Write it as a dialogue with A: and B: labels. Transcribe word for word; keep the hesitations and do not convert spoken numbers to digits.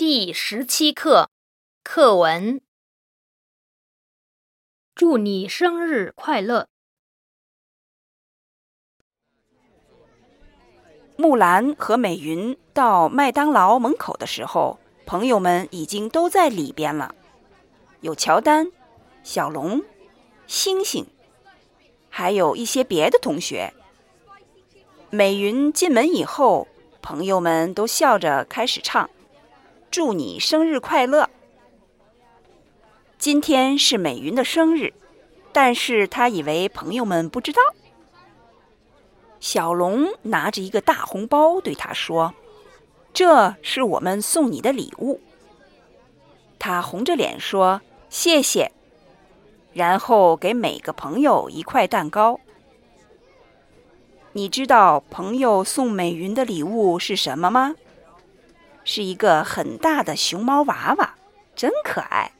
A: 第十七课课文。祝你生日快乐。
B: 木兰和美云到麦当劳门口的时候，朋友们已经都在里边了，有乔丹、小龙、星星，还有一些别的同学。美云进门以后，朋友们都笑着开始唱祝你生日快乐。今天是美云的生日，但是她以为朋友们不知道。小龙拿着一个大红包对她说，这是我们送你的礼物。他红着脸说谢谢，然后给每个朋友一块蛋糕。你知道朋友送美云的礼物是什么吗？是一个很大的熊猫娃娃，真可爱。